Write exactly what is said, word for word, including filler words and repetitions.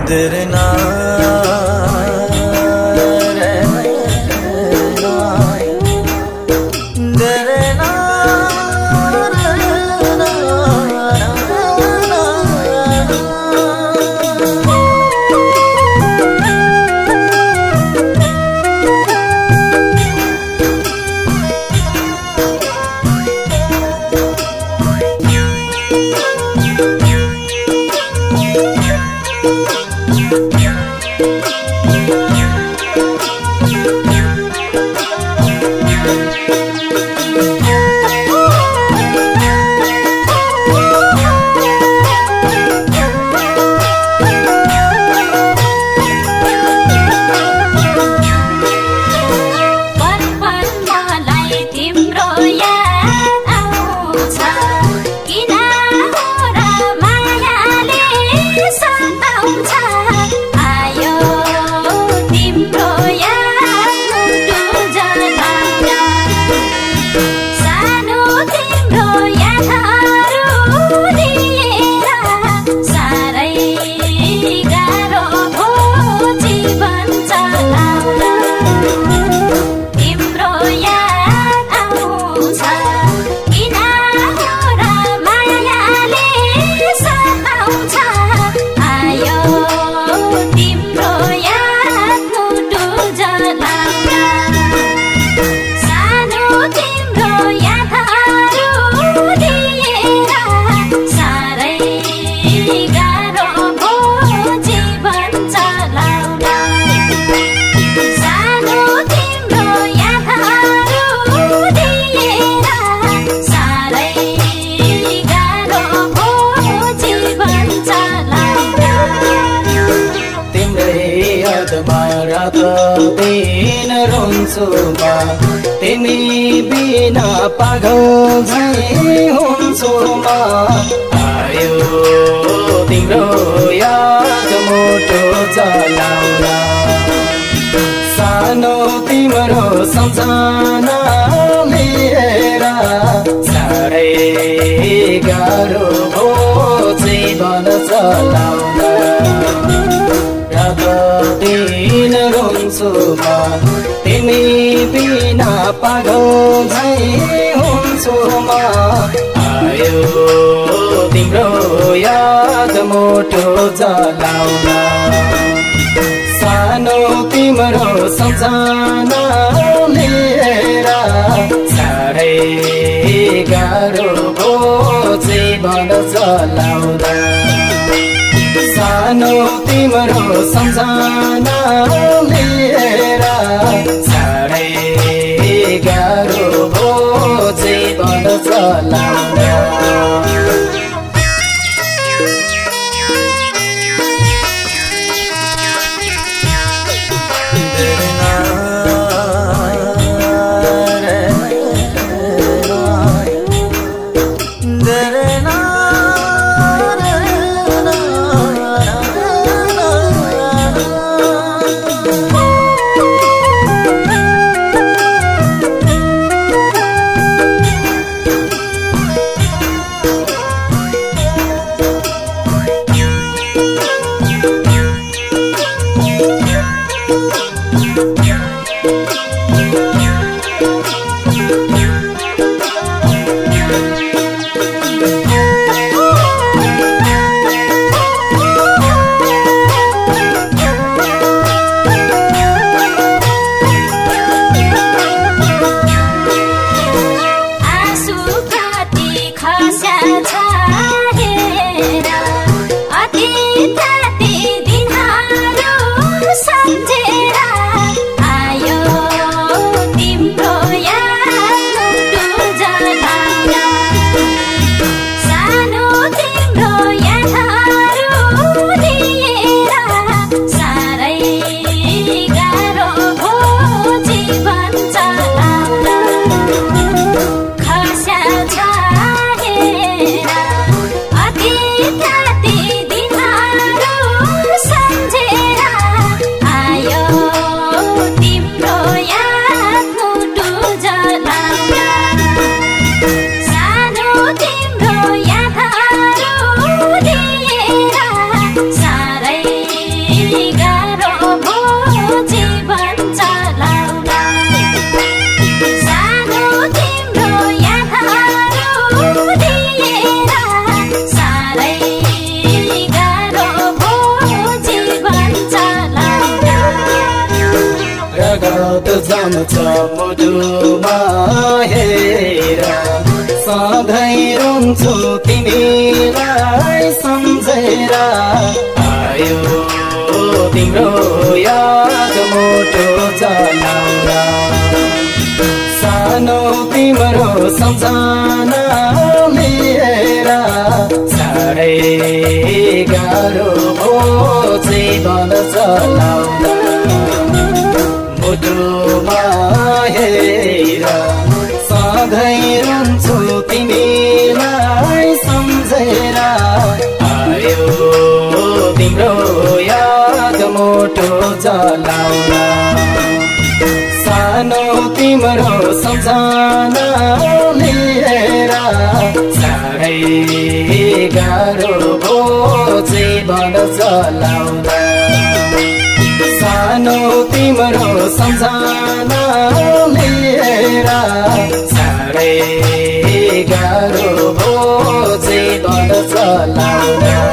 तिमी बिना पागल झै हुन्छु म आयो तिम्रो याद मुटु जलाउन सानो तिम्रो सम्झना लिएर साह्रै गाह्रो हो जीवन चलाउन रात दिन रुन्छु म तिमी बिना पागल झै हुन्छु म आयो तिम्रो याद मुटु जलाउन सानो तिम्रो सम्झना लिएर साह्रै गाह्रो हो जीवन चलाउन सानो तिम्रो सम्झना लिएर साह्रै गाह्रो हो जीवन चलाउन Happy, happy, आउँछ मुटुमा हेर सधैँ रुन्छु तिमीलाई सम्झेर आयो तिम्रो याद मुटु जलाउँदा सानो तिम्रो सम्झना लिएर साह्रै गाह्रो हो जीवन चलाउँदा मुटुमा हेर सधैँ रुन्छु तिमीलाई सम्झेर आयो तिम्रो याद मुटु जलाउँदा सानो तिम्रो सम्झना लिएर साह्रै गाह्रो हो जीवन चलाउँदा सानो तिम्रो सम्झना लिएर साह्रै गाह्रो हो जीवन चलाउँदा